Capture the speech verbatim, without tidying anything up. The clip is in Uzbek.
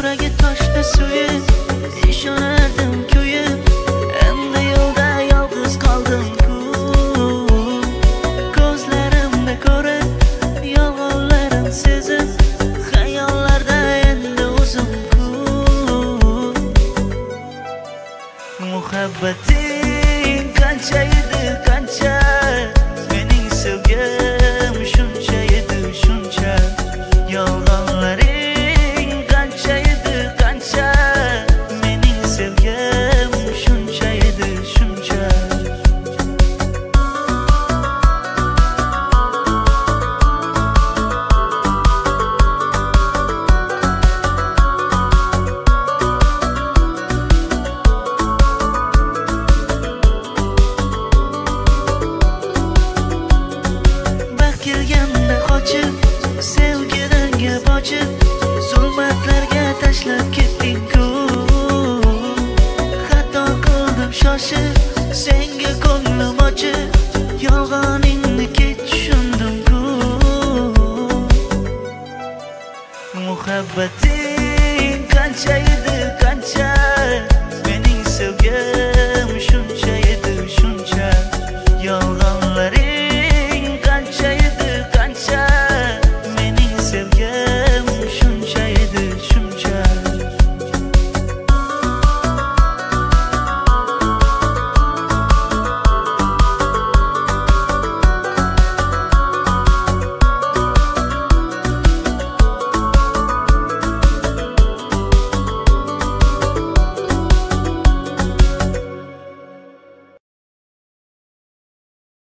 yuragi toshdi suyib, ishonardim kuyib, endi yo'lda yolg'iz qoldim-ku. Ko'zlarimda ko'rib, yolg'onlarim sezib, xayollarda endi o'zim-ku. Muhabbating qancha edi, qancha, mening sevgim shuncha edi, shuncha. Yolg'onlaring qancha edi, qancha, mening sevgim shuncha edi, shuncha. Baxt kelganda qochib, sevgidan gap ochib, zulmatlarga tashlab ketding-ku. Xato qildim shoshib, senga ko'nglim ochib, yolg'oningni kech tushundim-ku. Muhabbating qancha edi,